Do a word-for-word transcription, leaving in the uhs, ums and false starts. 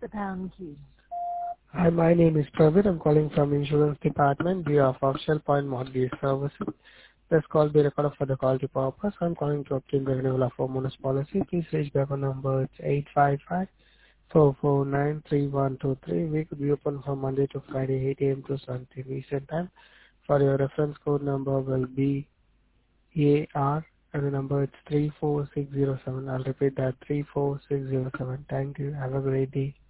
Thank you. Hi, my name is Praveen. I'm calling from Insurance Department behalf of Shellpoint Mortgage Services. This call be recorded for the quality purpose. I'm calling to obtain the renewal of homeowners policy. Please reach back on number it's eight five five, four four nine, three one two three. We could be open from Monday to Friday, eight a.m. to seven p.m. Eastern Time. For your reference code number will be A R and the number is three four six zero seven. I'll repeat that, three four six zero seven. Thank you. Have a great day.